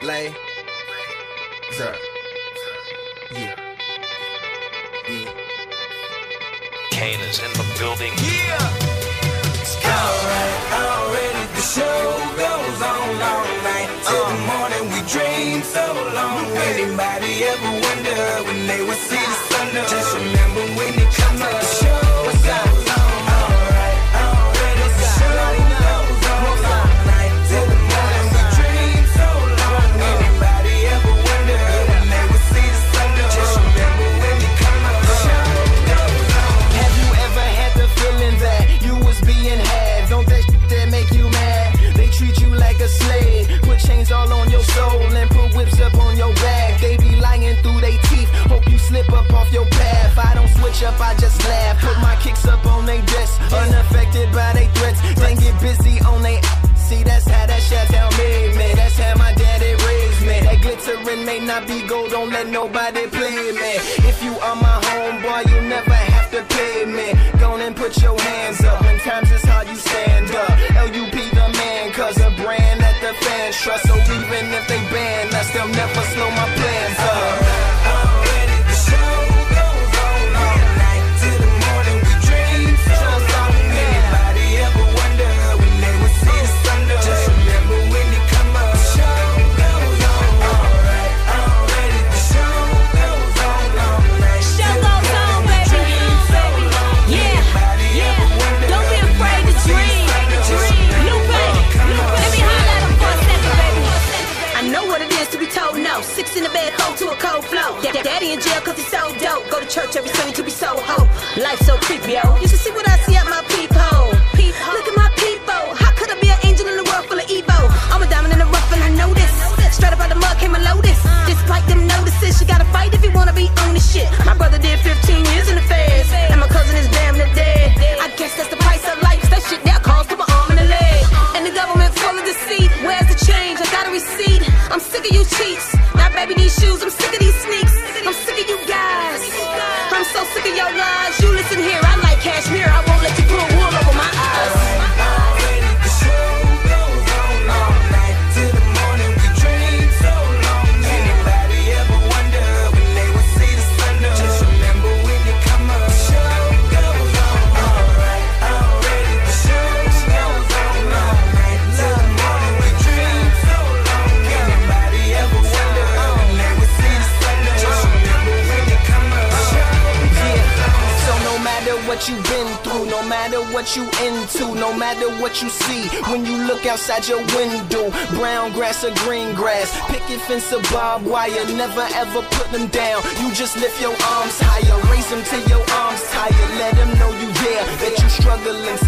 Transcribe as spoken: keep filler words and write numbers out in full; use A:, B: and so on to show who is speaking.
A: Lay. What's up? Yeah. Yeah.
B: Kane is in the building.
A: Yeah! Alright, already the show goes on all night. Till uh. the morning we dream so long. Anybody ever wonder when they would see the sun up? Just remember when it comes to the show goes on. Alright, already the show goes on all night. Till the morning we dream so long. Anybody ever wonder when they would see the sun up? Just remember when it comes to the show goes on.
C: Have you ever had the feeling that you was being had? Don't that shit that make you mad? They treat you like a slave, put chains all on your soul and put whips up on your back. They be lying through they teeth, hope you slip up off your path. I don't switch up, I just laugh, put my kicks up on they desk, unaffected by they threats. Then get busy on they see, that's how that shit tell me, man. That's how my daddy raised me. That glittering may not be gold, don't let nobody play me. If you are my homeboy, you never have to pay me. Go on and put your hands up, when times is hard you stand up. L U P the man, cause a brand that the fans trust. So even if they ban us, they'll never slow my plans up.
A: Already the show goes on all night. Till the morning we dream so long. Anybody ever wonder when they would see the sun up? Just remember when it come up. The show goes on. Alright, already the show goes on all night.
D: Show goes on, baby. Yeah, yeah. Don't be afraid to dream. Lupe, Lupe, let me holler at him for a second, baby. I know what it is to be told no. Six in the bed, hold to a cold flow. Da- Daddy in jail cause he's so dope. Go to church every Sunday to be so hope. Life so creepy, yo. You should see what I see at my peephole. Look at my peephole. How could I be an angel in a world full of evil? I'm a diamond in the rough and I know this. Straight up out the mud came a lotus. Despite them notices, you gotta fight if you wanna be on this shit. My brother did fifteen years in the feds, and my cousin is damn near dead. I guess that's the price of life. That shit now costs to my arm and a leg. And the government full of deceit. Where's the change? I got a receipt. I'm sick of you cheats. Now baby these shoes, I'm sick of these sneaks. I'm sick of you guys. I'm so sick of your lies. You listen here, I like cashmere. I won't let you pull wool over my eyes.
A: Already the show goes on all night. Till the morning we dream so long. Anybody ever wonder when they would see the sun up? Just remember when it come up. The show goes on. Alright, already the show goes on all night. Till the morning we dream so long. Anybody ever wonder when they would see the sun up? Just remember when it come up. The show goes on.
C: So no matter what you've been through, no matter what you into, no matter what you see, when you look outside your window, brown grass or green grass, picket fence or barbed wire, never ever put them down. You just lift your arms higher, raise them till your arms tired. Let them know you there, that you struggling